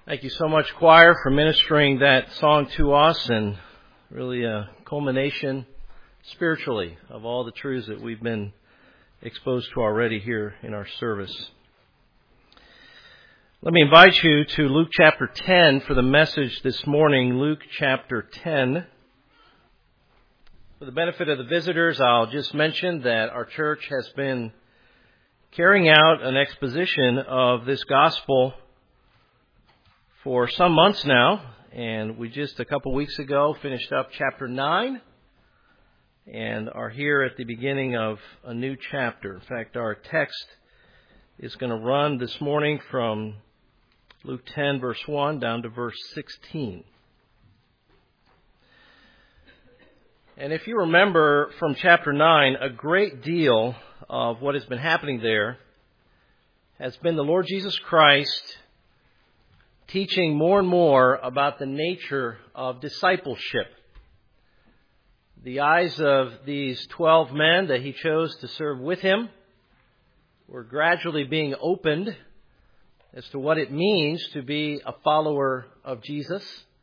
Thank you so much, choir, for ministering that song to us, and really a culmination spiritually of all the truths that we've been exposed to already here in our service. Let me invite you to Luke chapter 10 for the message this morning. Luke chapter 10. For the benefit of the visitors, I'll just mention that our church has been carrying out an exposition of this gospel for some months now, and we just a couple weeks ago finished up chapter 9 and are here at the beginning of a new chapter. In fact, our text is going to run this morning from Luke 10 verse 1 down to verse 16. And if you remember from chapter 9, a great deal of what has been happening there has been the Lord Jesus Christ teaching more and more about the nature of discipleship. The eyes of these 12 men that he chose to serve with him were gradually being opened as to what it means to be a follower of Jesus.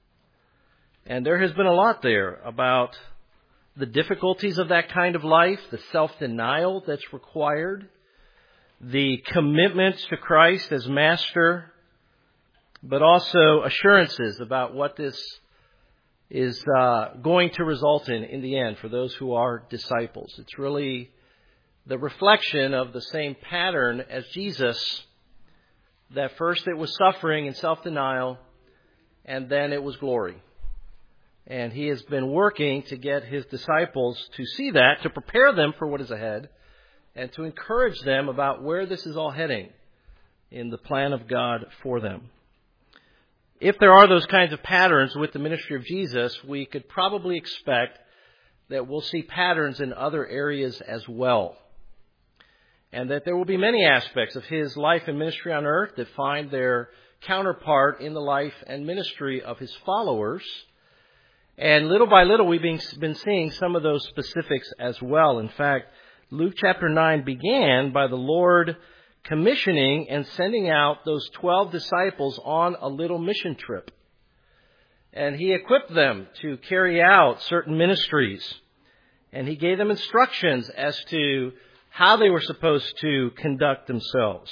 And there has been a lot there about the difficulties of that kind of life, the self-denial that's required, the commitment to Christ as master, but also assurances about what this is going to result in the end for those who are disciples. It's really the reflection of the same pattern as Jesus, that first it was suffering and self-denial, and then it was glory. And he has been working to get his disciples to see that, to prepare them for what is ahead, and to encourage them about where this is all heading in the plan of God for them. If there are those kinds of patterns with the ministry of Jesus, we could probably expect that we'll see patterns in other areas as well. And that there will be many aspects of his life and ministry on earth that find their counterpart in the life and ministry of his followers. And little by little, we've been seeing some of those specifics as well. In fact, Luke chapter 9 began by the Lord commissioning and sending out those 12 disciples on a little mission trip. And he equipped them to carry out certain ministries. And he gave them instructions as to how they were supposed to conduct themselves.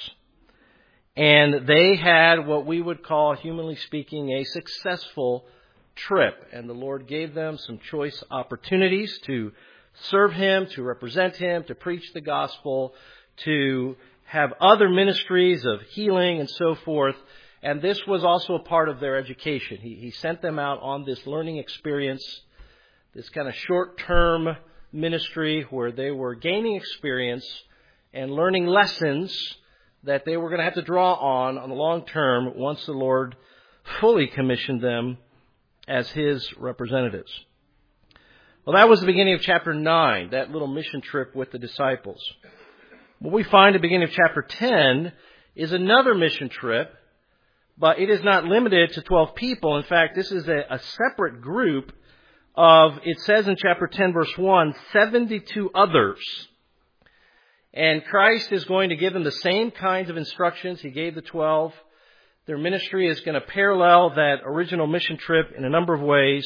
And they had what we would call, humanly speaking, a successful trip. And the Lord gave them some choice opportunities to serve him, to represent him, to preach the gospel, to have other ministries of healing and so forth. And this was also a part of their education. He sent them out on this learning experience, this kind of short-term ministry where they were gaining experience and learning lessons that they were going to have to draw on the long term once the Lord fully commissioned them as his representatives. Well, that was the beginning of chapter 9, that little mission trip with the disciples. What we find at the beginning of chapter 10 is another mission trip, but it is not limited to 12 people. In fact, this is a separate group of, it says in chapter 10 verse 1, 72 others. And Christ is going to give them the same kinds of instructions he gave the 12. Their ministry is going to parallel that original mission trip in a number of ways.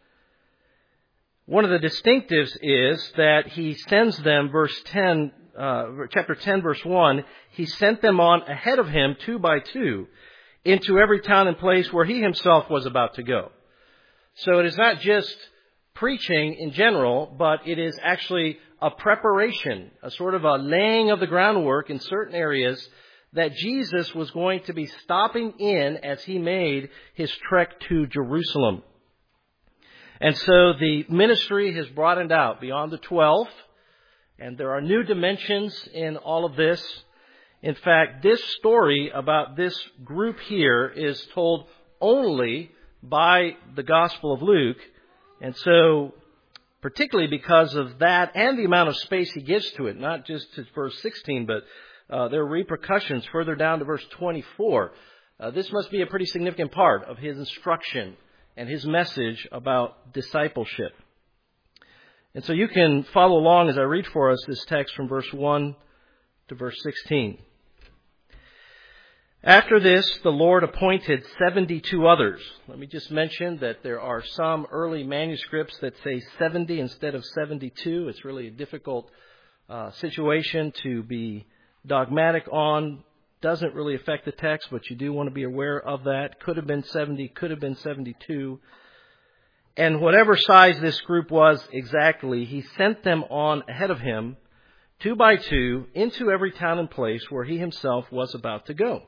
One of the distinctives is that he sends them, chapter 10, verse 1, he sent them on ahead of him 2 by 2 into every town and place where he himself was about to go. So it is not just preaching in general, but it is actually a preparation, a sort of a laying of the groundwork in certain areas that Jesus was going to be stopping in as he made his trek to Jerusalem. And so the ministry has broadened out beyond the 12, and there are new dimensions in all of this. In fact, this story about this group here is told only by the Gospel of Luke. And so, particularly because of that and the amount of space he gives to it, not just to verse 16, but there are repercussions further down to verse 24. This must be a pretty significant part of his instruction and his message about discipleship. And so you can follow along as I read for us this text from verse 1 to verse 16. After this, the Lord appointed 72 others. Let me just mention that there are some early manuscripts that say 70 instead of 72. It's really a difficult situation to be dogmatic on. Doesn't really affect the text, but you do want to be aware of that. Could have been 70, could have been 72. And whatever size this group was exactly, he sent them on ahead of him, 2 by 2, into every town and place where he himself was about to go.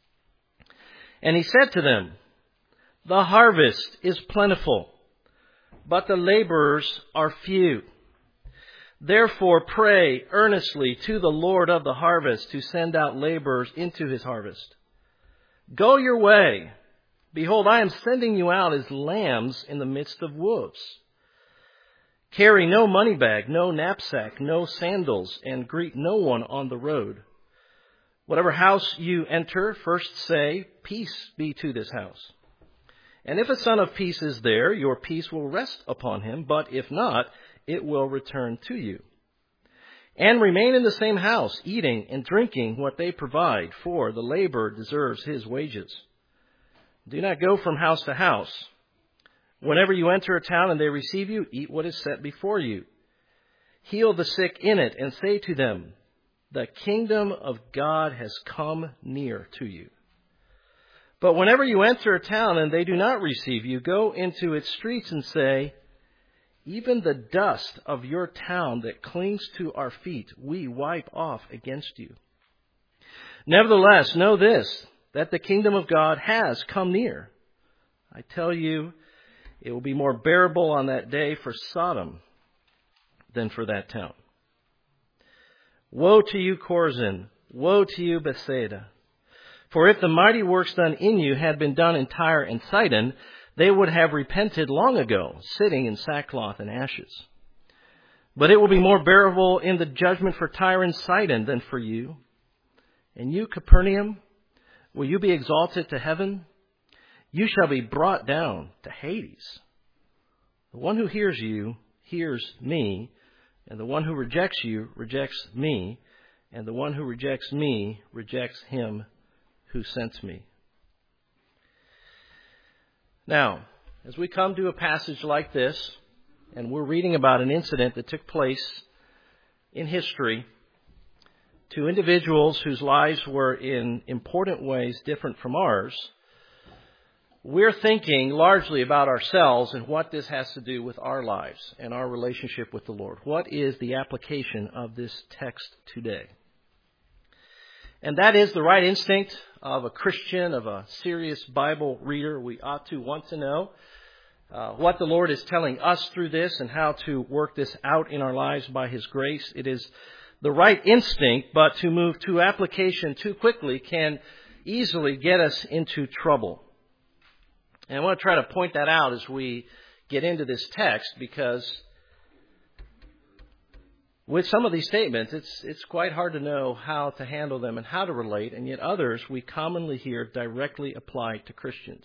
And he said to them, "The harvest is plentiful, but the laborers are few. Therefore pray earnestly to the Lord of the harvest to send out laborers into his harvest. Go your way. Behold, I am sending you out as lambs in the midst of wolves. Carry no money bag, no knapsack, no sandals, and greet no one on the road. Whatever house you enter, first say, 'Peace be to this house.' And if a son of peace is there, your peace will rest upon him, but if not, it will return to you. And remain in the same house, eating and drinking what they provide, for the laborer deserves his wages. Do not go from house to house. Whenever you enter a town and they receive you, eat what is set before you. Heal the sick in it and say to them, 'The kingdom of God has come near to you.' But whenever you enter a town and they do not receive you, go into its streets and say, 'Even the dust of your town that clings to our feet, we wipe off against you.' Nevertheless, know this, that the kingdom of God has come near. I tell you, it will be more bearable on that day for Sodom than for that town. Woe to you, Chorazin! Woe to you, Bethsaida! For if the mighty works done in you had been done in Tyre and Sidon, they would have repented long ago, sitting in sackcloth and ashes. But it will be more bearable in the judgment for Tyre and Sidon than for you. And you, Capernaum, will you be exalted to heaven? You shall be brought down to Hades. The one who hears you hears me, and the one who rejects you rejects me, and the one who rejects me rejects him who sent me." Now, as we come to a passage like this, and we're reading about an incident that took place in history, to individuals whose lives were in important ways different from ours, we're thinking largely about ourselves and what this has to do with our lives and our relationship with the Lord. What is the application of this text today? And that is the right instinct of a Christian, of a serious Bible reader. We ought to want to know what the Lord is telling us through this and how to work this out in our lives by His grace. It is the right instinct, but to move to application too quickly can easily get us into trouble. And I want to try to point that out as we get into this text, because with some of these statements, it's quite hard to know how to handle them and how to relate, and yet others we commonly hear directly applied to Christians.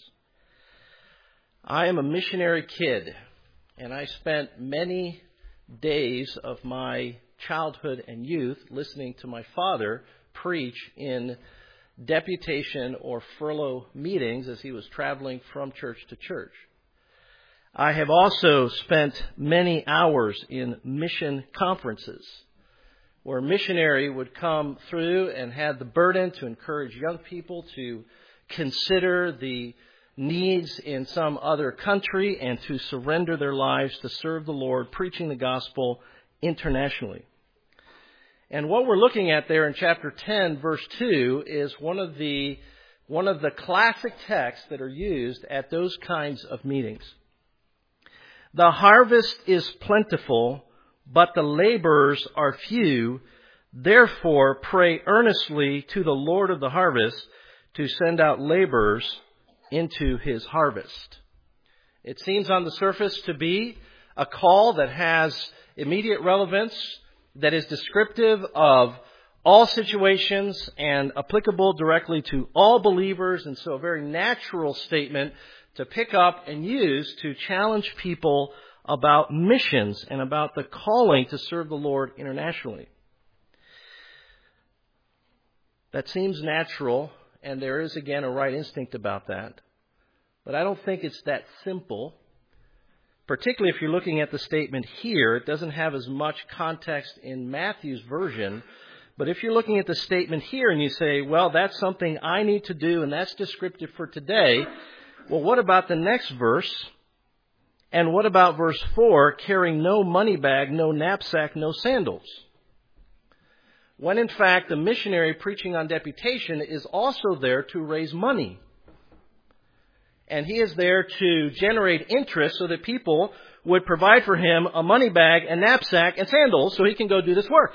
I am a missionary kid, and I spent many days of my childhood and youth listening to my father preach in deputation or furlough meetings as he was traveling from church to church. I have also spent many hours in mission conferences where a missionary would come through and had the burden to encourage young people to consider the needs in some other country and to surrender their lives to serve the Lord, preaching the gospel internationally. And what we're looking at there in chapter 10, verse 2, is one of the classic texts that are used at those kinds of meetings. The harvest is plentiful, but the laborers are few. Therefore, pray earnestly to the Lord of the harvest to send out laborers into His harvest. It seems on the surface to be a call that has immediate relevance, that is descriptive of all situations and applicable directly to all believers, and so a very natural statement to pick up and use to challenge people about missions and about the calling to serve the Lord internationally. That seems natural and there is, again, a right instinct about that. But I don't think it's that simple. Particularly if you're looking at the statement here, it doesn't have as much context in Matthew's version. But if you're looking at the statement here and you say, well, that's something I need to do and that's descriptive for today, well, what about the next verse? And what about verse 4, carrying no money bag, no knapsack, no sandals? When in fact the missionary preaching on deputation is also there to raise money. And he is there to generate interest so that people would provide for him a money bag, a knapsack, and sandals so he can go do this work.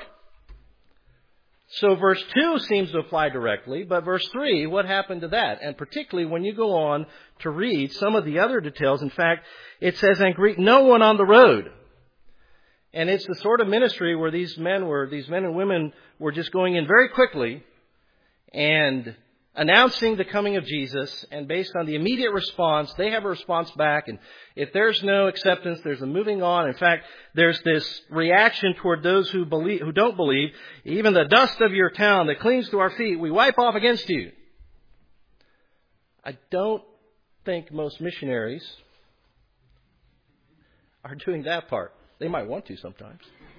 So verse 2 seems to apply directly, but verse 3, what happened to that? And particularly when you go on to read some of the other details, in fact, it says, and greet no one on the road. And it's the sort of ministry where these men and women were just going in very quickly and announcing the coming of Jesus, and based on the immediate response, they have a response back, and if there's no acceptance, there's a moving on. In fact, there's this reaction toward those who don't believe. Even the dust of your town that clings to our feet, we wipe off against you. I don't think most missionaries are doing that part. They might want to sometimes.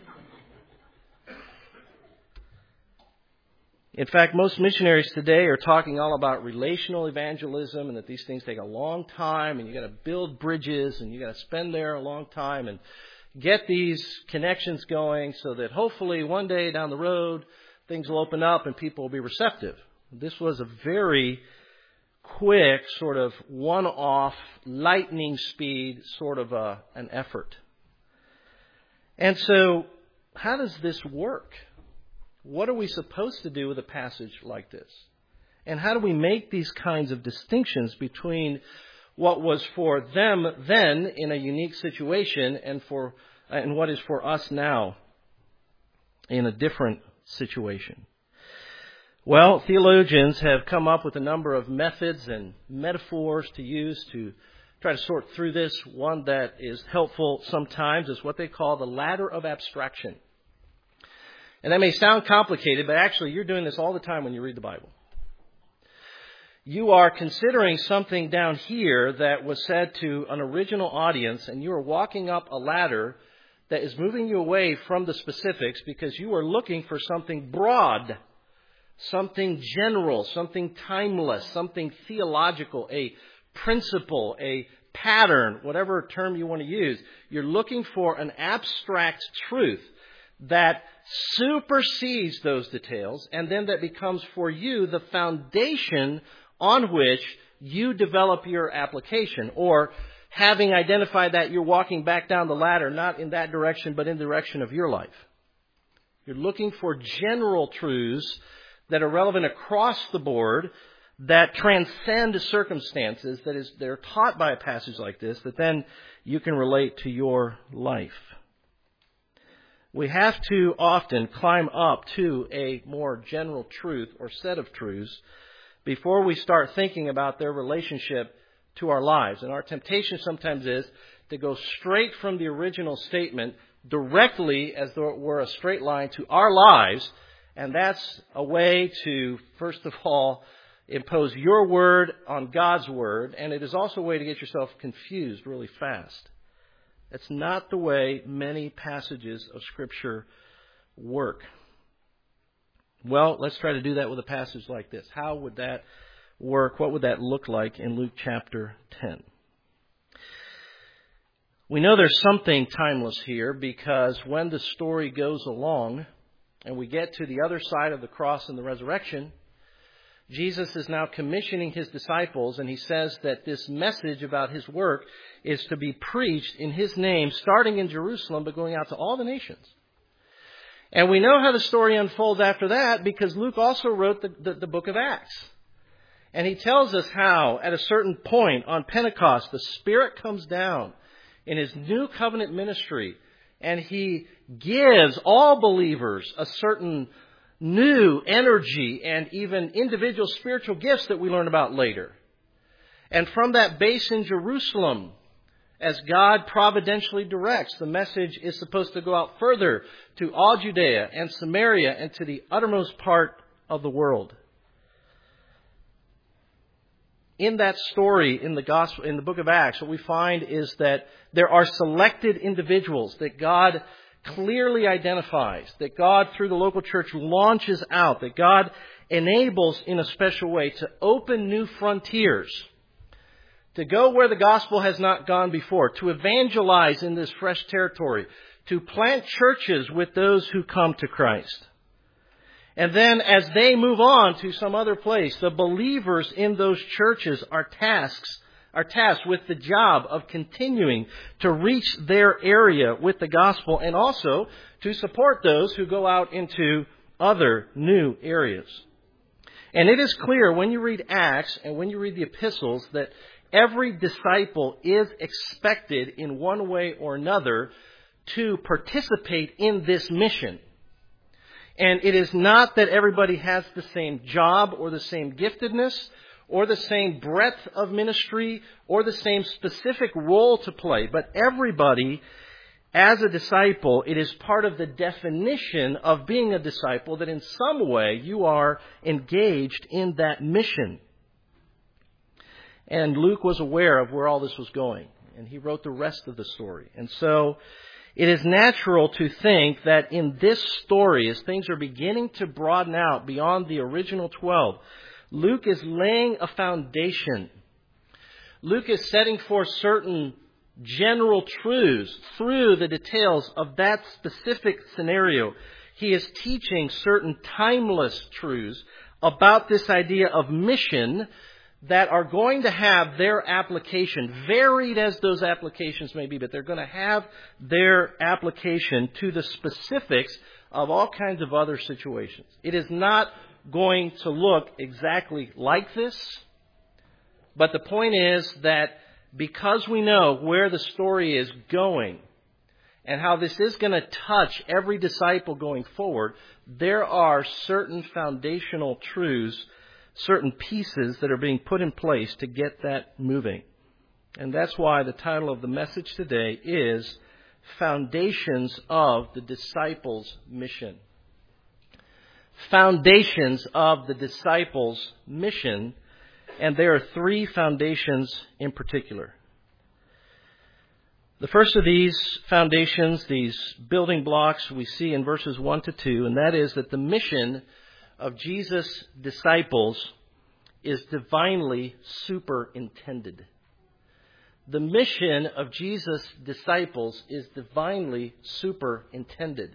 In fact, most missionaries today are talking all about relational evangelism and that these things take a long time and you got to build bridges and you got to spend there a long time and get these connections going so that hopefully one day down the road things will open up and people will be receptive. This was a very quick sort of one-off lightning speed sort of an effort. And so how does this work? What are we supposed to do with a passage like this? And how do we make these kinds of distinctions between what was for them then in a unique situation and what is for us now in a different situation? Well, theologians have come up with a number of methods and metaphors to use to try to sort through this. One that is helpful sometimes is what they call the ladder of abstraction. And that may sound complicated, but actually you're doing this all the time when you read the Bible. You are considering something down here that was said to an original audience, and you are walking up a ladder that is moving you away from the specifics because you are looking for something broad, something general, something timeless, something theological, a principle, a pattern, whatever term you want to use. You're looking for an abstract truth that supersedes those details, and then that becomes for you the foundation on which you develop your application. Or having identified that, you're walking back down the ladder, not in that direction, but in the direction of your life. You're looking for general truths that are relevant across the board, that transcend circumstances, that is, they're taught by a passage like this, that then you can relate to your life. We have to often climb up to a more general truth or set of truths before we start thinking about their relationship to our lives. And our temptation sometimes is to go straight from the original statement directly, as though it were a straight line, to our lives. And that's a way to, first of all, impose your word on God's word. And it is also a way to get yourself confused really fast. That's not the way many passages of Scripture work. Well, let's try to do that with a passage like this. How would that work? What would that look like in Luke chapter 10? We know there's something timeless here because when the story goes along and we get to the other side of the cross and the resurrection, Jesus is now commissioning his disciples, and he says that this message about his work is to be preached in his name, starting in Jerusalem, but going out to all the nations. And we know how the story unfolds after that because Luke also wrote the book of Acts. And he tells us how, at a certain point on Pentecost, the Spirit comes down in his new covenant ministry, and he gives all believers a certain new energy and even individual spiritual gifts that we learn about later. And from that base in Jerusalem, as God providentially directs, the message is supposed to go out further to all Judea and Samaria and to the uttermost part of the world. in that story in the gospel, in the book of Acts, what we find is that there are selected individuals that God clearly identifies, that God through the local church launches out, that God enables in a special way to open new frontiers, to go where the gospel has not gone before, to evangelize in this fresh territory, to plant churches with those who come to Christ. And then as they move on to some other place, the believers in those churches are tasked with the job of continuing to reach their area with the gospel and also to support those who go out into other new areas. And it is clear when you read Acts and when you read the epistles that every disciple is expected in one way or another to participate in this mission. And it is not that everybody has the same job or the same giftedness or the same breadth of ministry or the same specific role to play. But everybody, as a disciple, it is part of the definition of being a disciple that in some way you are engaged in that mission. And Luke was aware of where all this was going, and he wrote the rest of the story. And so it is natural to think that in this story, as things are beginning to broaden out beyond the original 12, Luke is laying a foundation. Luke is setting forth certain general truths through the details of that specific scenario. He is teaching certain timeless truths about this idea of mission that are going to have their application, varied as those applications may be, but they're going to have their application to the specifics of all kinds of other situations. It is not going to look exactly like this, but the point is that because we know where the story is going and how this is going to touch every disciple going forward, there are certain foundational truths, certain pieces that are being put in place to get that moving. And that's why the title of the message today is Foundations of the Disciples' Mission. Foundations of the Disciples' Mission. And there are three foundations in particular. The first of these foundations, these building blocks, we see in verses 1 to 2, and that is that the mission of Jesus' disciples is divinely superintended. The mission of Jesus' disciples is divinely superintended.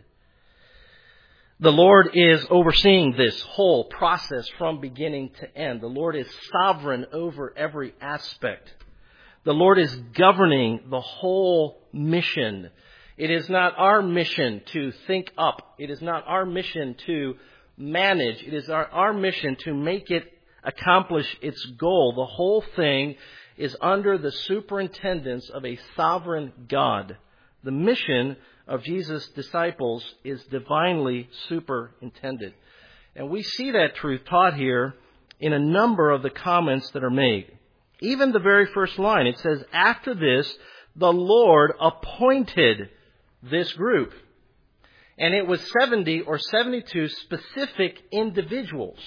The Lord is overseeing this whole process from beginning to end. The Lord is sovereign over every aspect. The Lord is governing the whole mission. It is not our mission to think up. It is not our mission to manage. It is our mission to make it accomplish its goal. The whole thing is under the superintendence of a sovereign God. The mission of Jesus' disciples is divinely superintended. And we see that truth taught here in a number of the comments that are made. Even the very first line, it says, after this, the Lord appointed this group. And it was 70 or 72 specific individuals.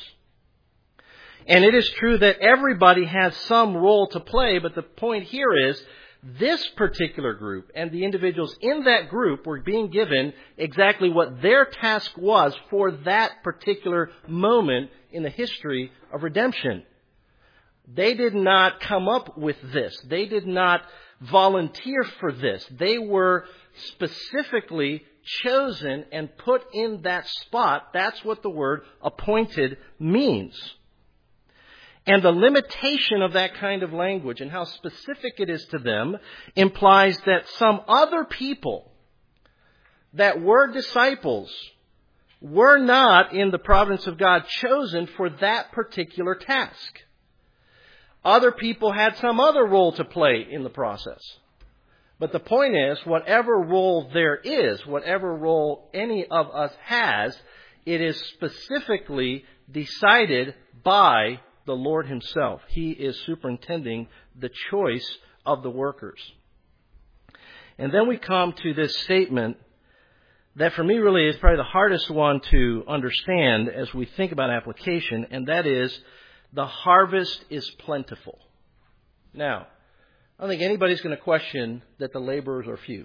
And it is true that everybody has some role to play, but the point here is this particular group and the individuals in that group were being given exactly what their task was for that particular moment in the history of redemption. They did not come up with this. They did not volunteer for this. They were specifically chosen and put in that spot. That's what the word appointed means. And the limitation of that kind of language and how specific it is to them implies that some other people that were disciples were not in the providence of God chosen for that particular task. Other people had some other role to play in the process. But the point is, whatever role there is, whatever role any of us has, it is specifically decided by the Lord Himself. He is superintending the choice of the workers. And then we come to this statement that for me really is probably the hardest one to understand as we think about application, and that is, the harvest is plentiful. Now, I don't think anybody's going to question that the laborers are few.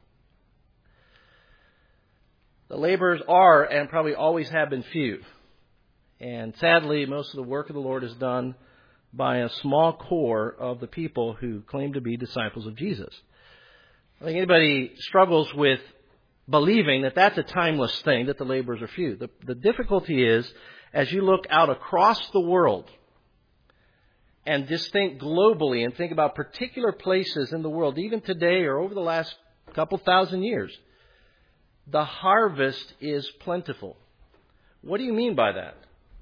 The laborers are and probably always have been few. And sadly, most of the work of the Lord is done by a small core of the people who claim to be disciples of Jesus. I think anybody struggles with believing that that's a timeless thing, that the laborers are few. The difficulty is, as you look out across the world and just think globally and think about particular places in the world, even today or over the last couple thousand years, the harvest is plentiful. What do you mean by that?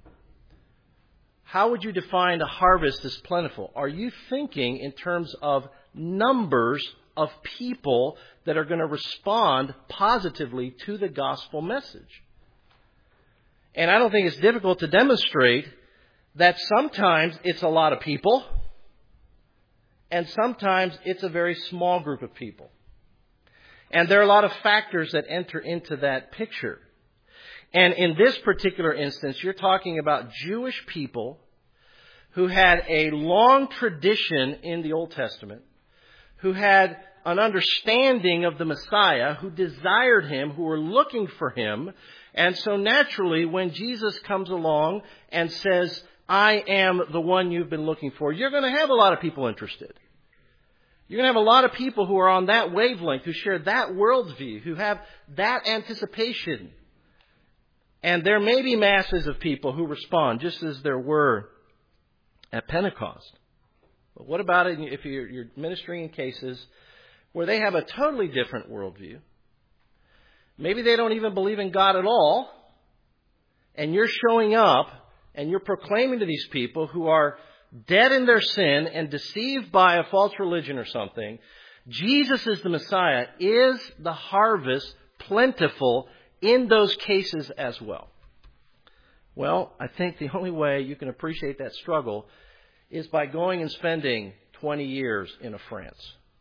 How would you define a harvest as plentiful? Are you thinking in terms of numbers of people that are going to respond positively to the gospel message? And I don't think it's difficult to demonstrate that sometimes it's a lot of people and sometimes it's a very small group of people. And there are a lot of factors that enter into that picture. And in this particular instance, you're talking about Jewish people who had a long tradition in the Old Testament, who had an understanding of the Messiah, who desired Him, who were looking for Him. And so naturally, when Jesus comes along and says, I am the one you've been looking for, you're going to have a lot of people interested. You're going to have a lot of people who are on that wavelength, who share that worldview, who have that anticipation. And there may be masses of people who respond, just as there were at Pentecost. But what about it if you're ministering in cases where they have a totally different worldview? Maybe they don't even believe in God at all. And you're showing up and you're proclaiming to these people who are dead in their sin and deceived by a false religion or something, Jesus is the Messiah. Is the harvest plentiful in those cases as well? Well, I think the only way you can appreciate that struggle is by going and spending 20 years in France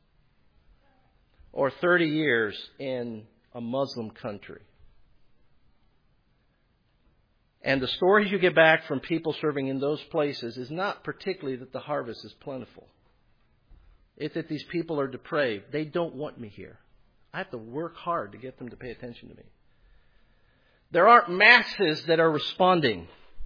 or 30 years in a Muslim country. And the stories you get back from people serving in those places is not particularly that the harvest is plentiful. It's that these people are depraved. They don't want me here. I have to work hard to get them to pay attention to me. There aren't masses that are responding.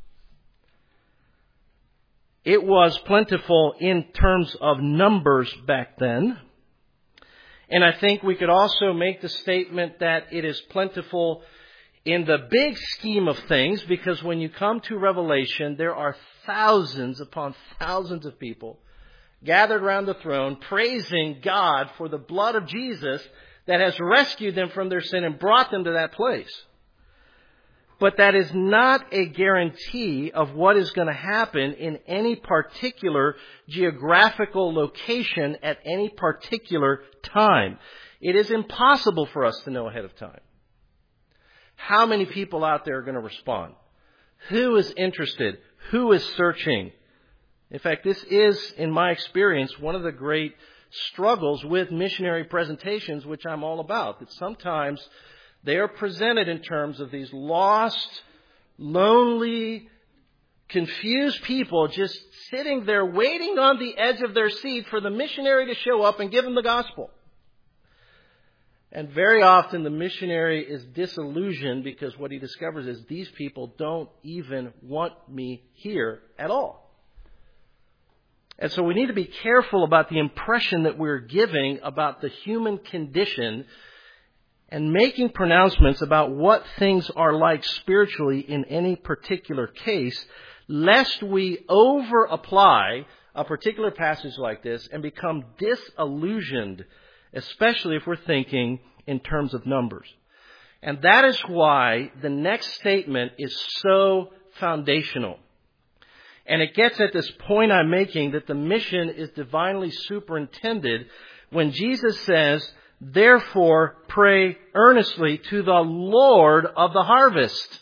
It was plentiful in terms of numbers back then. And I think we could also make the statement that it is plentiful in the big scheme of things, because when you come to Revelation, there are thousands upon thousands of people gathered around the throne praising God for the blood of Jesus that has rescued them from their sin and brought them to that place. But that is not a guarantee of what is going to happen in any particular geographical location at any particular time. It is impossible for us to know ahead of time how many people out there are going to respond. Who is interested? Who is searching? In fact, this is, in my experience, one of the great struggles with missionary presentations, which I'm all about. That sometimes they are presented in terms of these lost, lonely, confused people just sitting there waiting on the edge of their seat for the missionary to show up and give them the gospel. And very often the missionary is disillusioned because what he discovers is these people don't even want me here at all. And so we need to be careful about the impression that we're giving about the human condition and making pronouncements about what things are like spiritually in any particular case, lest we over-apply a particular passage like this and become disillusioned, especially if we're thinking in terms of numbers. And that is why the next statement is so foundational. And it gets at this point I'm making that the mission is divinely superintended when Jesus says, therefore pray earnestly to the Lord of the harvest.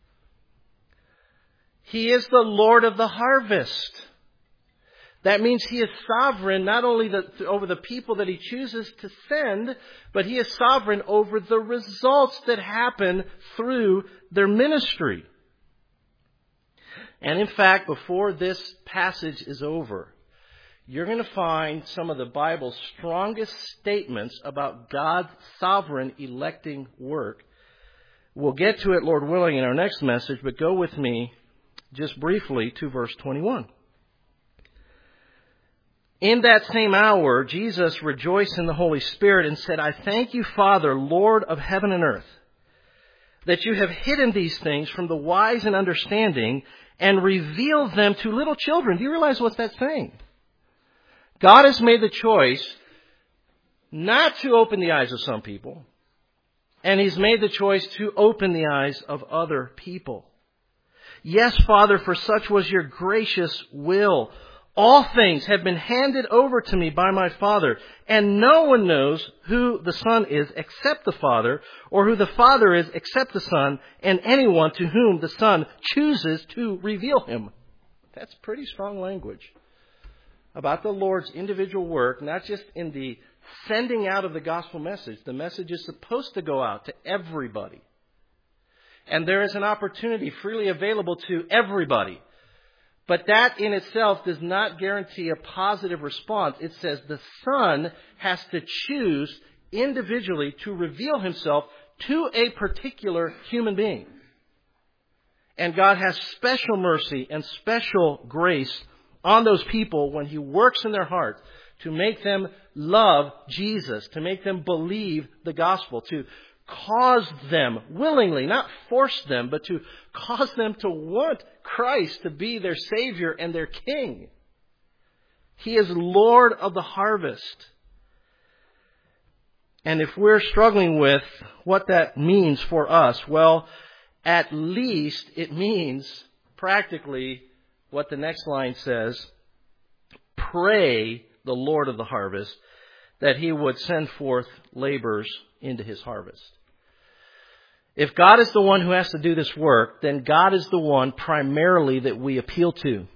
He is the Lord of the harvest. That means He is sovereign not only over the people that He chooses to send, but He is sovereign over the results that happen through their ministry. And in fact, before this passage is over, you're going to find some of the Bible's strongest statements about God's sovereign electing work. We'll get to it, Lord willing, in our next message, but go with me just briefly to verse 21. In that same hour, Jesus rejoiced in the Holy Spirit and said, I thank you, Father, Lord of heaven and earth, that you have hidden these things from the wise and understanding and revealed them to little children. Do you realize what that's saying? God has made the choice not to open the eyes of some people, and He's made the choice to open the eyes of other people. Yes, Father, for such was your gracious will. All things have been handed over to me by my Father, and no one knows who the Son is except the Father, or who the Father is except the Son, and anyone to whom the Son chooses to reveal Him. That's pretty strong language about the Lord's individual work, not just in the sending out of the gospel message. The message is supposed to go out to everybody. And there is an opportunity freely available to everybody. But that in itself does not guarantee a positive response. It says the Son has to choose individually to reveal Himself to a particular human being. And God has special mercy and special grace on those people when He works in their hearts to make them love Jesus, to make them believe the gospel, to cause them willingly, not force them, but to cause them to want Christ to be their Savior and their King. He is Lord of the harvest. And if we're struggling with what that means for us, well, at least it means practically what the next line says: pray the Lord of the harvest that He would send forth laborers into His harvest. If God is the one who has to do this work, then God is the one primarily that we appeal to.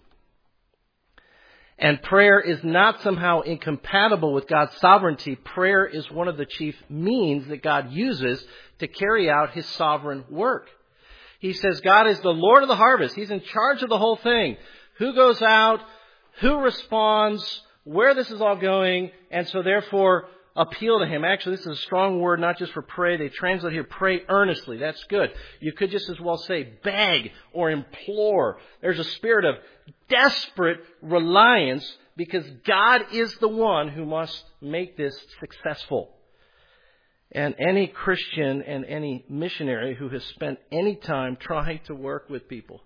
And prayer is not somehow incompatible with God's sovereignty. Prayer is one of the chief means that God uses to carry out His sovereign work. He says God is the Lord of the harvest. He's in charge of the whole thing. Who goes out, who responds, where this is all going, and so therefore appeal to Him. Actually, this is a strong word, not just for pray. They translate here, pray earnestly. That's good. You could just as well say beg or implore. There's a spirit of desperate reliance because God is the one who must make this successful. And any Christian and any missionary who has spent any time trying to work with people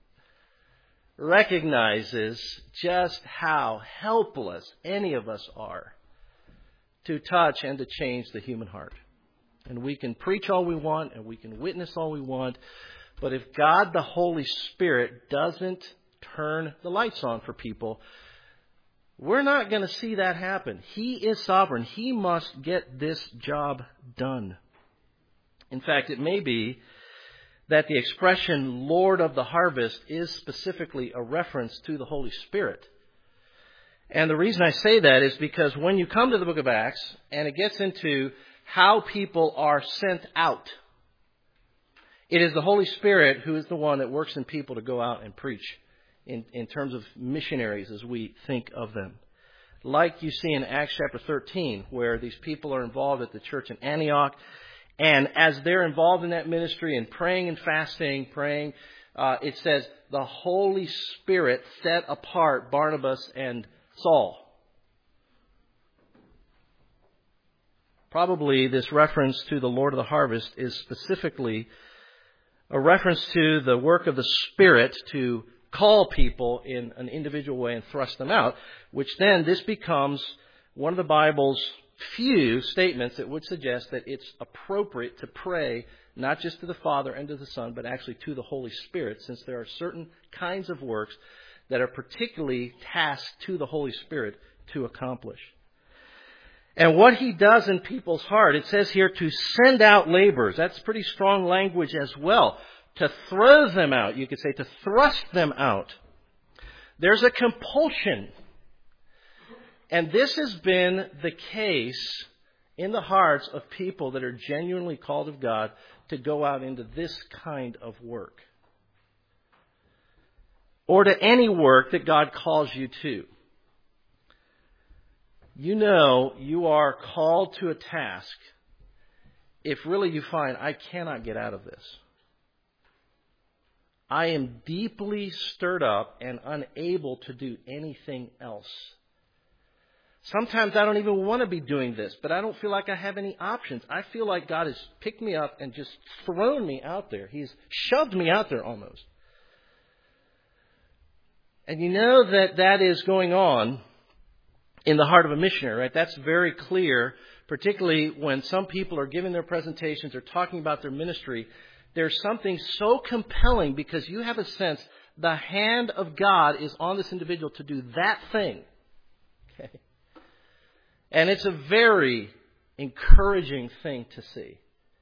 recognizes just how helpless any of us are to touch and to change the human heart. And we can preach all we want and we can witness all we want, but if God the Holy Spirit doesn't turn the lights on for people, we're not going to see that happen. He is sovereign. He must get this job done. In fact, it may be that the expression Lord of the harvest is specifically a reference to the Holy Spirit. And the reason I say that is because when you come to the book of Acts and it gets into how people are sent out, it is the Holy Spirit who is the one that works in people to go out and preach in terms of missionaries as we think of them. Like you see in Acts chapter 13, where these people are involved at the church in Antioch. And as they're involved in that ministry and praying and fasting, it says the Holy Spirit set apart Barnabas and Saul. Probably this reference to the Lord of the harvest is specifically a reference to the work of the Spirit to call people in an individual way and thrust them out, which then this becomes one of the Bible's few statements that would suggest that it's appropriate to pray not just to the Father and to the Son, but actually to the Holy Spirit, since there are certain kinds of works that are particularly tasked to the Holy Spirit to accomplish. And what He does in people's heart, it says here to send out laborers. That's pretty strong language as well. To throw them out, you could say, to thrust them out. There's a compulsion. And this has been the case in the hearts of people that are genuinely called of God to go out into this kind of work. Or to any work that God calls you to. you know you are called to a task if really you find, I cannot get out of this. I am deeply stirred up and unable to do anything else. Sometimes I don't even want to be doing this, but I don't feel like I have any options. I feel like God has picked me up and just thrown me out there. He's shoved me out there almost. And you know that is going on in the heart of a missionary, right? That's very clear, particularly when some people are giving their presentations or talking about their ministry. There's something so compelling because you have a sense the hand of God is on this individual to do that thing. Okay? And it's a very encouraging thing to see.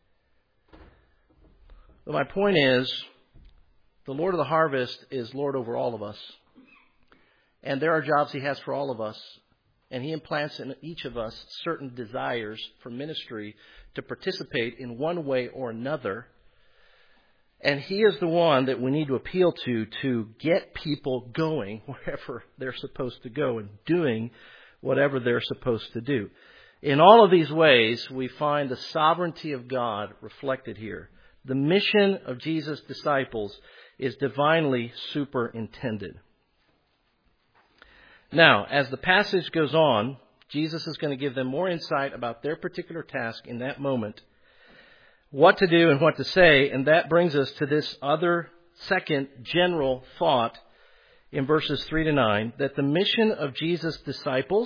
But my point is, the Lord of the harvest is Lord over all of us. And there are jobs He has for all of us. And He implants in each of us certain desires for ministry to participate in one way or another. And He is the one that we need to appeal to get people going wherever they're supposed to go and doing whatever they're supposed to do. In all of these ways, we find the sovereignty of God reflected here. The mission of Jesus' disciples is divinely superintended. Now, as the passage goes on, Jesus is going to give them more insight about their particular task in that moment, what to do and what to say, and that brings us to this other second general thought in verses 3 to 9, that the mission of Jesus' disciples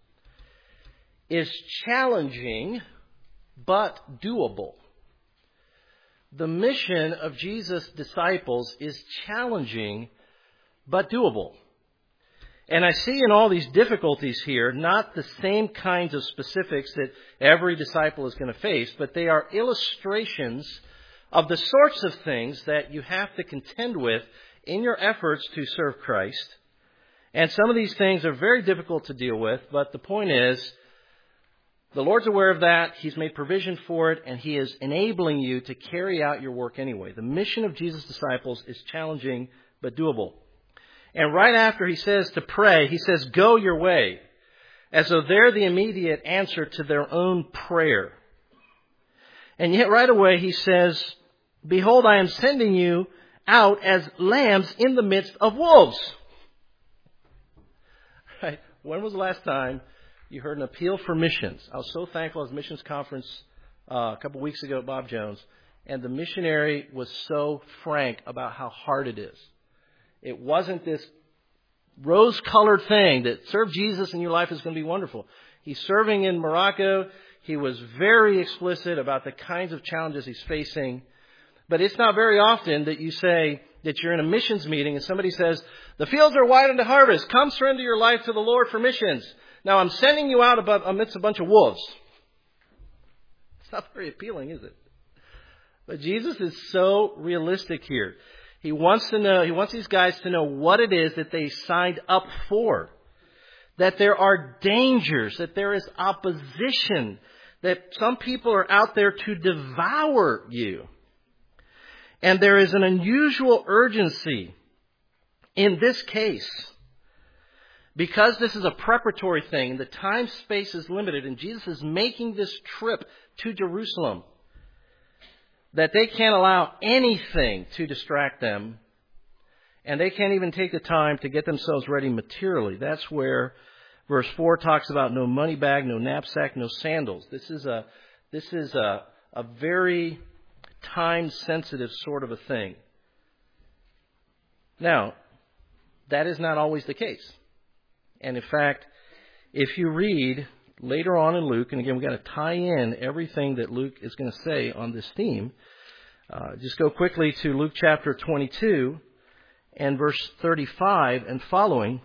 is challenging but doable. The mission of Jesus' disciples is challenging but doable. And I see in all these difficulties here not the same kinds of specifics that every disciple is going to face, but they are illustrations of the sorts of things that you have to contend with in your efforts to serve Christ. And some of these things are very difficult to deal with, but the point is, the Lord's aware of that, He's made provision for it, and He is enabling you to carry out your work anyway. The mission of Jesus' disciples is challenging but doable. And right after He says to pray, He says, go your way, as though they're the immediate answer to their own prayer. And yet right away He says, behold, I am sending you out as lambs in the midst of wolves. Right? When was the last time you heard an appeal for missions? I was so thankful at the missions conference a couple weeks ago at Bob Jones, and the missionary was so frank about how hard it is. It wasn't this rose-colored thing that serve Jesus and your life is going to be wonderful. He's serving in Morocco. He was very explicit about the kinds of challenges he's facing. But it's not very often that you say that you're in a missions meeting and somebody says, the fields are wide unto harvest. Come surrender your life to the Lord for missions. Now I'm sending you out amidst a bunch of wolves. It's not very appealing, is it? But Jesus is so realistic here. He wants these guys to know what it is that they signed up for. That there are dangers, that there is opposition, that some people are out there to devour you. And there is an unusual urgency in this case. Because this is a preparatory thing, the time space is limited, and Jesus is making this trip to Jerusalem, that they can't allow anything to distract them, and they can't even take the time to get themselves ready materially. That's where verse 4 talks about no money bag, no knapsack, no sandals. This is a very time-sensitive sort of a thing. Now, that is not always the case. And in fact, if you read later on in Luke, and again, we've got to tie in everything that Luke is going to say on this theme. Just go quickly to Luke chapter 22 and verse 35 and following.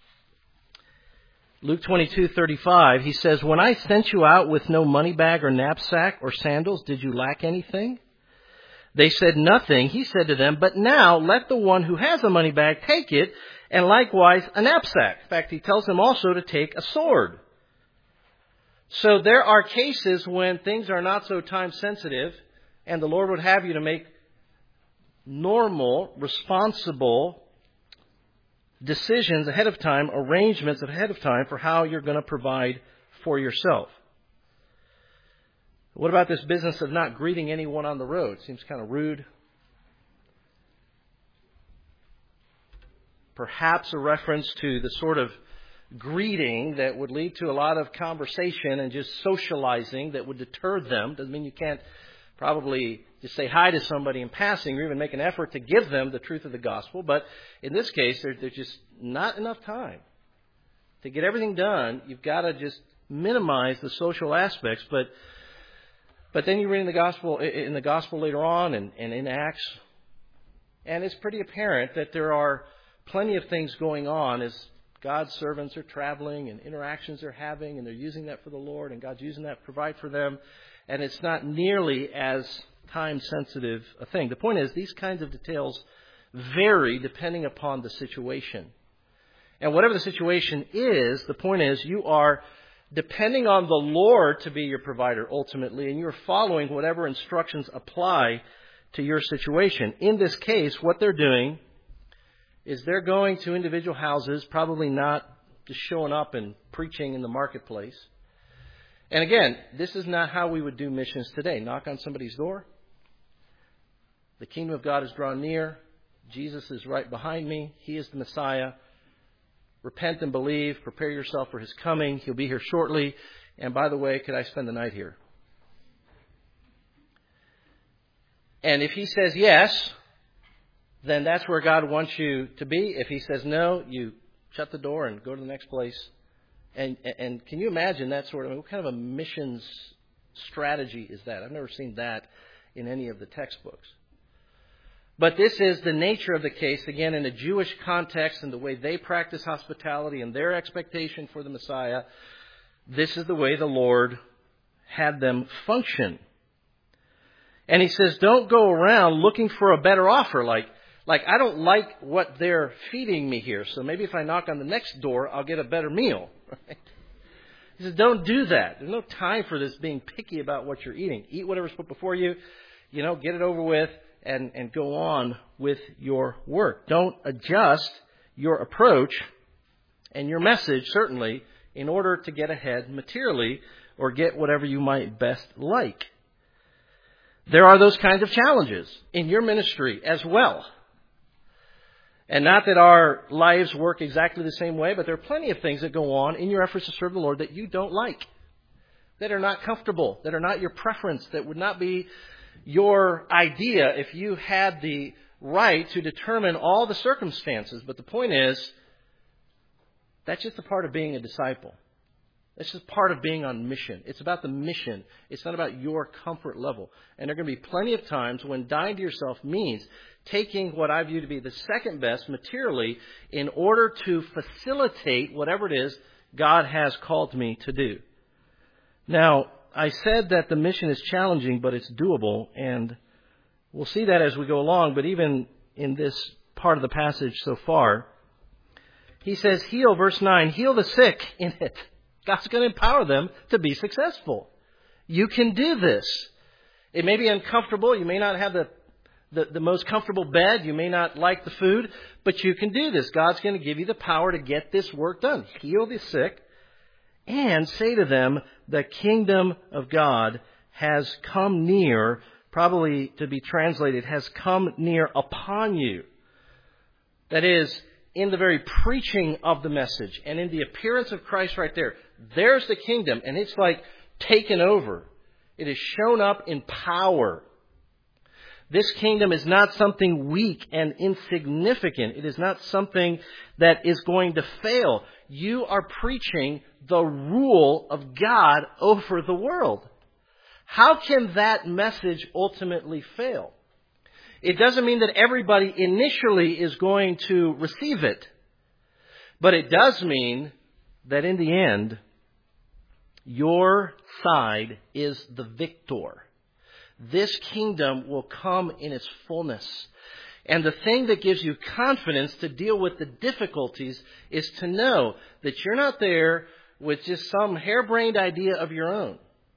Luke 22:35, he says, when I sent you out with no money bag or knapsack or sandals, did you lack anything? They said nothing. He said to them, but now let the one who has a money bag take it, and likewise a knapsack. In fact, he tells them also to take a sword. So there are cases when things are not so time sensitive, and the Lord would have you to make normal, responsible decisions ahead of time, arrangements ahead of time for how you're going to provide for yourself. What about this business of not greeting anyone on the road? Seems kind of rude. Perhaps a reference to the sort of greeting that would lead to a lot of conversation and just socializing that would deter them. Doesn't mean you can't probably just say hi to somebody in passing or even make an effort to give them the truth of the gospel. But in this case, there's just not enough time to get everything done. You've got to just minimize the social aspects. But then you read in the gospel later on and in Acts, and it's pretty apparent that there are plenty of things going on as God's servants are traveling and interactions they're having, and they're using that for the Lord, and God's using that to provide for them. And it's not nearly as time-sensitive a thing. The point is, these kinds of details vary depending upon the situation. And whatever the situation is, the point is, you are depending on the Lord to be your provider ultimately, and you're following whatever instructions apply to your situation. In this case, what they're doing is they're going to individual houses, probably not just showing up and preaching in the marketplace. And again, this is not how we would do missions today. Knock on somebody's door. The kingdom of God is drawn near. Jesus is right behind me. He is the Messiah. Repent and believe. Prepare yourself for His coming. He'll be here shortly. And by the way, could I spend the night here? And if He says yes, then that's where God wants you to be. If He says no, you shut the door and go to the next place. And can you imagine that sort of, what kind of a missions strategy is that? I've never seen that in any of the textbooks. But this is the nature of the case, again, in a Jewish context and the way they practice hospitality and their expectation for the Messiah. This is the way the Lord had them function. And He says, don't go around looking for a better offer, like I don't like what they're feeding me here, so maybe if I knock on the next door, I'll get a better meal. Right? He says, don't do that. There's no time for this being picky about what you're eating. Eat whatever's put before you, get it over with, and go on with your work. Don't adjust your approach and your message, certainly, in order to get ahead materially or get whatever you might best like. There are those kinds of challenges in your ministry as well. And not that our lives work exactly the same way, but there are plenty of things that go on in your efforts to serve the Lord that you don't like, that are not comfortable, that are not your preference, that would not be your idea if you had the right to determine all the circumstances. But the point is, that's just a part of being a disciple. That's just part of being on mission. It's about the mission. It's not about your comfort level. And there are going to be plenty of times when dying to yourself means taking what I view to be the second best materially in order to facilitate whatever it is God has called me to do. Now, I said that the mission is challenging, but it's doable. And we'll see that as we go along. But even in this part of the passage so far, He says, heal, verse 9, heal the sick in it. God's going to empower them to be successful. You can do this. It may be uncomfortable. You may not have the most comfortable bed. You may not like the food, but you can do this. God's going to give you the power to get this work done. Heal the sick and say to them, the kingdom of God has come near, probably to be translated, has come near upon you. That is, in the very preaching of the message and in the appearance of Christ right there, there's the kingdom, and it's like taken over. It is shown up in power. This kingdom is not something weak and insignificant. It is not something that is going to fail. You are preaching the rule of God over the world. How can that message ultimately fail? It doesn't mean that everybody initially is going to receive it. But it does mean that in the end, your side is the victor. This kingdom will come in its fullness. And the thing that gives you confidence to deal with the difficulties is to know that you're not there with just some harebrained idea of your own.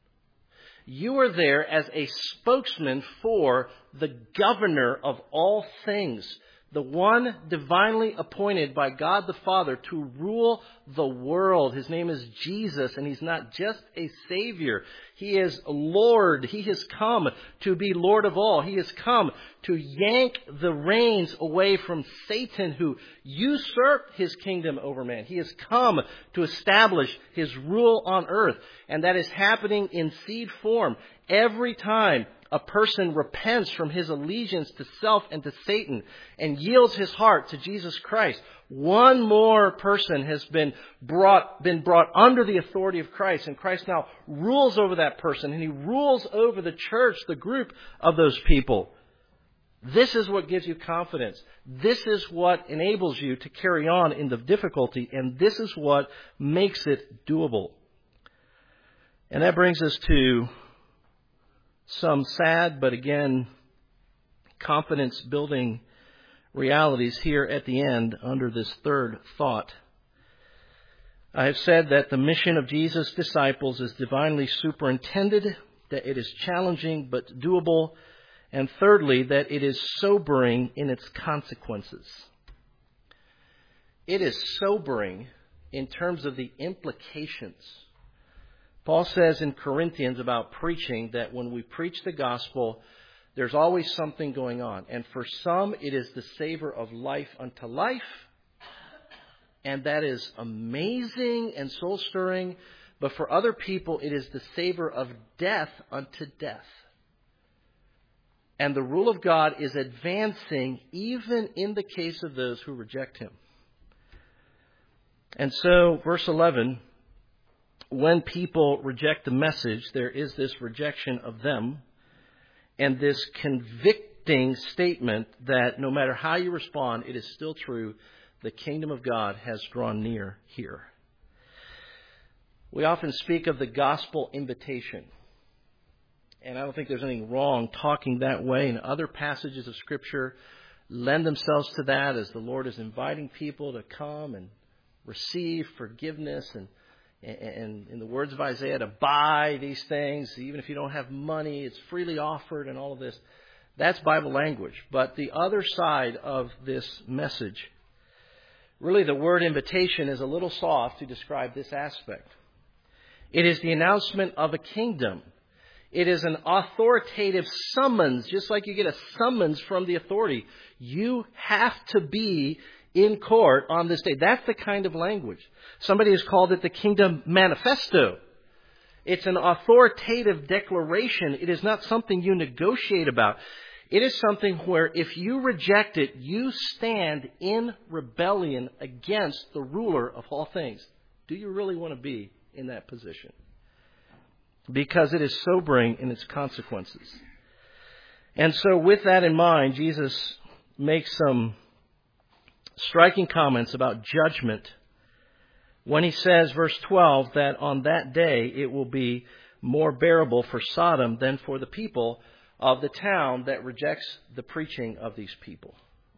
You are there as a spokesman for the governor of all things, the one divinely appointed by God the Father to rule the world. His name is Jesus, and He's not just a Savior. He is Lord. He has come to be Lord of all. He has come to yank the reins away from Satan, who usurped His kingdom over man. He has come to establish His rule on earth, and that is happening in seed form every time a person repents from his allegiance to self and to Satan and yields his heart to Jesus Christ. One more person has been brought under the authority of Christ, and Christ now rules over that person, and He rules over the church, the group of those people. This is what gives you confidence. This is what enables you to carry on in the difficulty, and this is what makes it doable. And that brings us to some sad, but again, confidence-building realities here at the end under this third thought. I have said that the mission of Jesus' disciples is divinely superintended, that it is challenging but doable, and thirdly, that it is sobering in its consequences. It is sobering in terms of the implications. Paul says in Corinthians about preaching that when we preach the gospel, there's always something going on. And for some, it is the savor of life unto life. And that is amazing and soul-stirring. But for other people, it is the savor of death unto death. And the rule of God is advancing even in the case of those who reject Him. And so, verse 11, when people reject the message, there is this rejection of them and this convicting statement that no matter how you respond, it is still true. The kingdom of God has drawn near here. We often speak of the gospel invitation. And I don't think there's anything wrong talking that way. And other passages of Scripture lend themselves to that as the Lord is inviting people to come and receive forgiveness and in the words of Isaiah, to buy these things. Even if you don't have money, it's freely offered and all of this. That's Bible language. But the other side of this message, really the word invitation is a little soft to describe this aspect. It is the announcement of a kingdom. It is an authoritative summons, just like you get a summons from the authority. You have to be in court on this day. That's the kind of language. Somebody has called it the Kingdom Manifesto. It's an authoritative declaration. It is not something you negotiate about. It is something where if you reject it, you stand in rebellion against the ruler of all things. Do you really want to be in that position? Because it is sobering in its consequences. And so with that in mind, Jesus makes some striking comments about judgment when He says, verse 12, that on that day it will be more bearable for Sodom than for the people of the town that rejects the preaching of these people.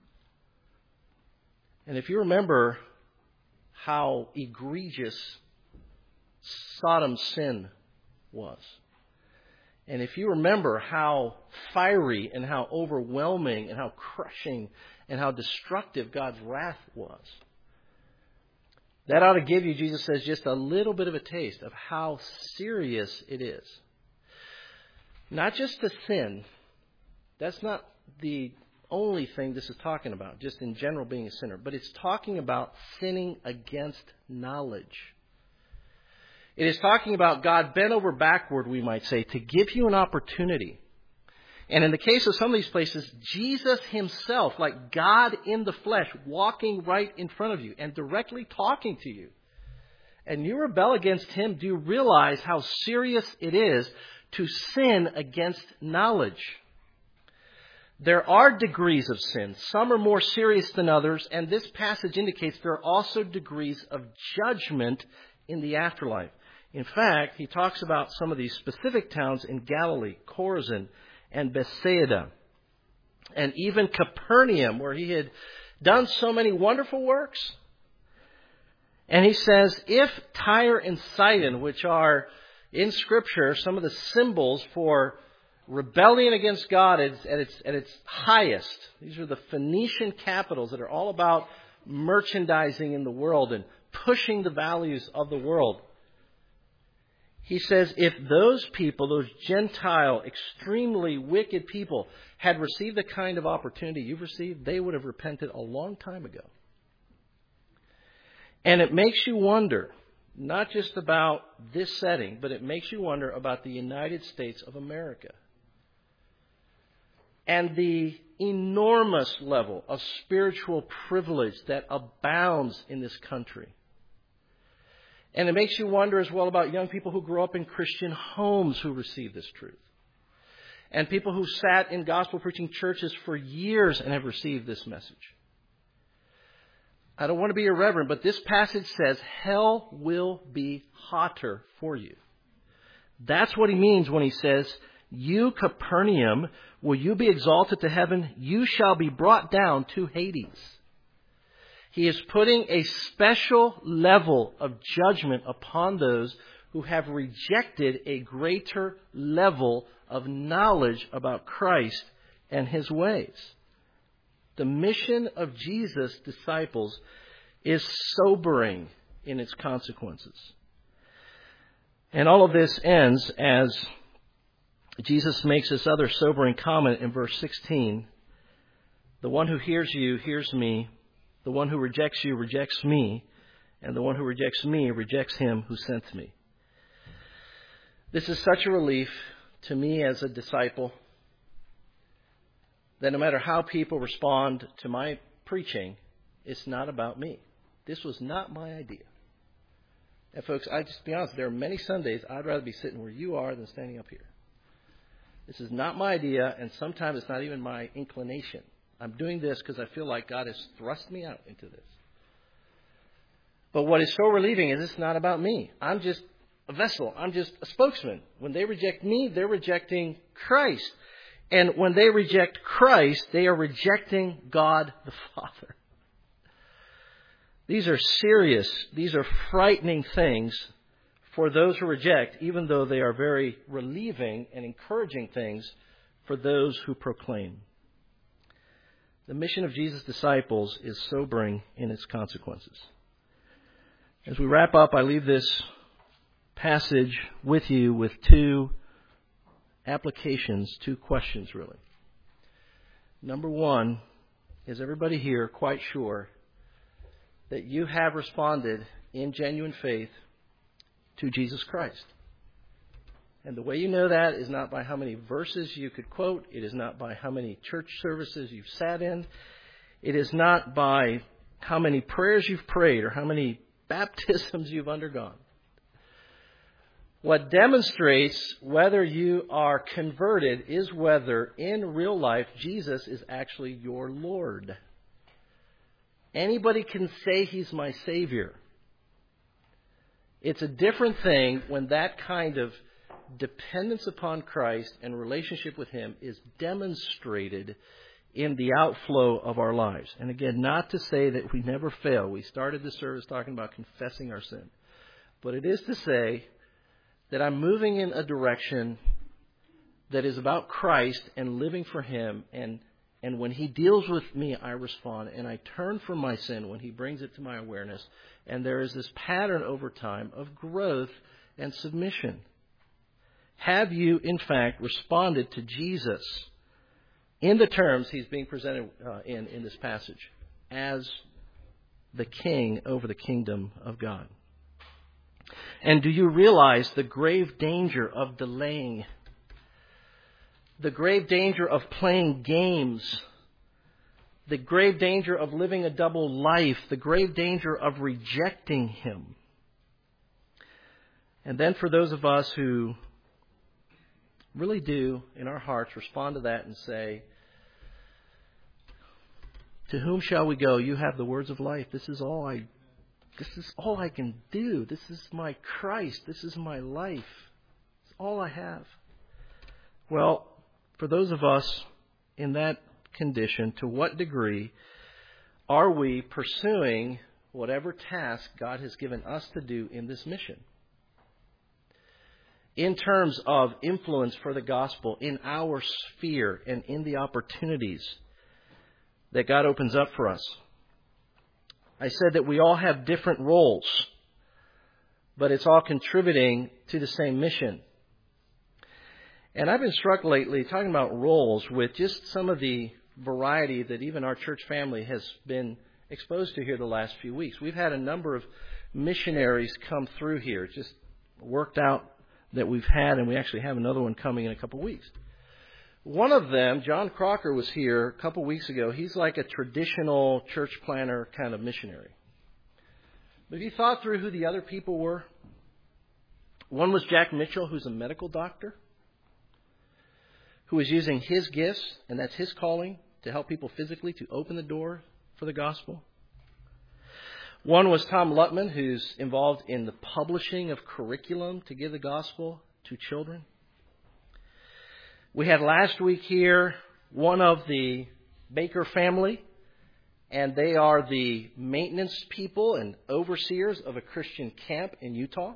And if you remember how egregious Sodom's sin was, and if you remember how fiery and how overwhelming and how crushing and how destructive God's wrath was, that ought to give you, Jesus says, just a little bit of a taste of how serious it is. Not just the sin. That's not the only thing this is talking about, just in general being a sinner. But it's talking about sinning against knowledge. It is talking about God bent over backward, we might say, to give you an opportunity. And in the case of some of these places, Jesus Himself, like God in the flesh, walking right in front of you and directly talking to you. And you rebel against Him, do you realize how serious it is to sin against knowledge? There are degrees of sin. Some are more serious than others, and this passage indicates there are also degrees of judgment in the afterlife. In fact, he talks about some of these specific towns in Galilee, Chorazin and Bethsaida, and even Capernaum, where He had done so many wonderful works. And he says, if Tyre and Sidon, which are in Scripture some of the symbols for rebellion against God at its highest. These are the Phoenician capitals that are all about merchandising in the world and pushing the values of the world. He says if those people, those Gentile, extremely wicked people, had received the kind of opportunity you've received, they would have repented a long time ago. And it makes you wonder, not just about this setting, but it makes you wonder about the United States of America and the enormous level of spiritual privilege that abounds in this country. And it makes you wonder as well about young people who grow up in Christian homes who receive this truth. And people who sat in gospel preaching churches for years and have received this message. I don't want to be irreverent, but this passage says hell will be hotter for you. That's what he means when he says, you, Capernaum, will you be exalted to heaven? You shall be brought down to Hades. He is putting a special level of judgment upon those who have rejected a greater level of knowledge about Christ and His ways. The mission of Jesus' disciples is sobering in its consequences. And all of this ends as Jesus makes this other sobering comment in verse 16. The one who hears you hears me. The one who rejects you rejects me. And the one who rejects me rejects him who sent me. This is such a relief to me as a disciple that no matter how people respond to my preaching, it's not about me. This was not my idea. And folks, I just be honest, there are many Sundays I'd rather be sitting where you are than standing up here. This is not my idea, and sometimes it's not even my inclination. I'm doing this because I feel like God has thrust me out into this. But what is so relieving is it's not about me. I'm just a vessel. I'm just a spokesman. When they reject me, they're rejecting Christ. And when they reject Christ, they are rejecting God the Father. These are serious, these are frightening things for those who reject, even though they are very relieving and encouraging things for those who proclaim. The mission of Jesus' disciples is sobering in its consequences. As we wrap up, I leave this passage with you with two applications, two questions really. Number one, is everybody here quite sure that you have responded in genuine faith to Jesus Christ? And the way you know that is not by how many verses you could quote. It is not by how many church services you've sat in. It is not by how many prayers you've prayed or how many baptisms you've undergone. What demonstrates whether you are converted is whether in real life Jesus is actually your Lord. Anybody can say He's my Savior. It's a different thing when that kind of dependence upon Christ and relationship with Him is demonstrated in the outflow of our lives. And again, not to say that we never fail. We started this service talking about confessing our sin. But it is to say that I'm moving in a direction that is about Christ and living for Him. And when He deals with me, I respond. And I turn from my sin when He brings it to my awareness. And there is this pattern over time of growth and submission. Have you, in fact, responded to Jesus in the terms He's being presented in this passage as the King over the kingdom of God? And do you realize the grave danger of delaying? The grave danger of playing games? The grave danger of living a double life? The grave danger of rejecting Him? And then for those of us who really do, in our hearts, respond to that and say, to whom shall we go? You have the words of life. This is all I can do. This is my Christ. This is my life. It's all I have. Well, for those of us in that condition, to what degree are we pursuing whatever task God has given us to do in this mission? in terms of influence for the gospel in our sphere and in the opportunities that God opens up for us. I said that we all have different roles, but it's all contributing to the same mission. And I've been struck lately, talking about roles, with just some of the variety that even our church family has been exposed to here the last few weeks. We've had a number of missionaries come through here. It just worked out that we've had, and we actually have another one coming in a couple of weeks. One of them, John Crocker, was here a couple of weeks ago. He's like a traditional church planner kind of missionary. But have you thought through who the other people were? One was Jack Mitchell, who's a medical doctor, who is using his gifts, and that's his calling, to help people physically, to open the door for the gospel. One was Tom Lutman, who's involved in the publishing of curriculum to give the gospel to children. We had last week here one of the Baker family, and they are the maintenance people and overseers of a Christian camp in Utah.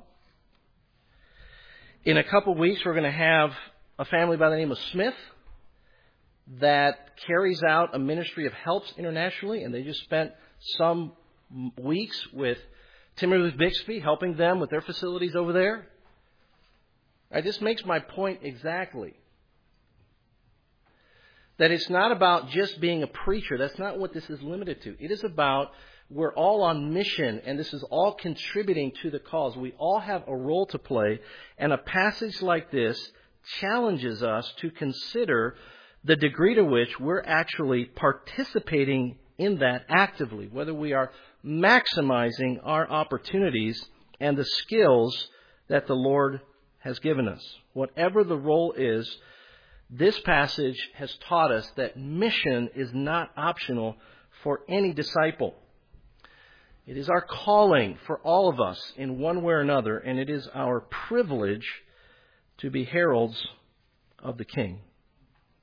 In a couple of weeks, we're going to have a family by the name of Smith that carries out a ministry of helps internationally, and they just spent some weeks with Timothy Bixby, helping them with their facilities over there. Right, this makes my point exactly. That it's not about just being a preacher. That's not what this is limited to. It is about we're all on mission, and this is all contributing to the cause. We all have a role to play, and a passage like this challenges us to consider the degree to which we're actually participating in that actively, whether we are maximizing our opportunities and the skills that the Lord has given us. Whatever the role is, this passage has taught us that mission is not optional for any disciple. It is our calling for all of us in one way or another, and it is our privilege to be heralds of the King.